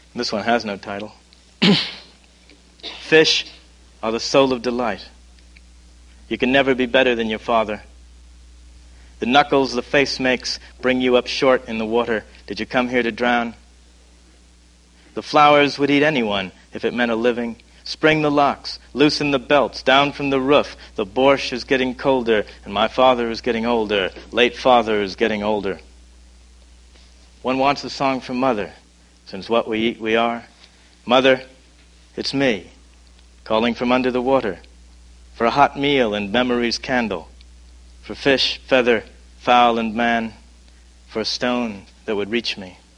This one has no title. Fish are the soul of delight. You can never be better than your father. The knuckles the face makes bring you up short in the water. Did you come here to drown? The flowers would eat anyone if it meant a living. Spring the locks, loosen the belts, down from the roof. The borscht is getting colder, and my father is getting older. Late father is getting older. One wants a song from Mother, since what we eat we are. Mother, it's me, calling from under the water, for a hot meal and memory's candle, for fish, feather, fowl, and man, for a stone that would reach me.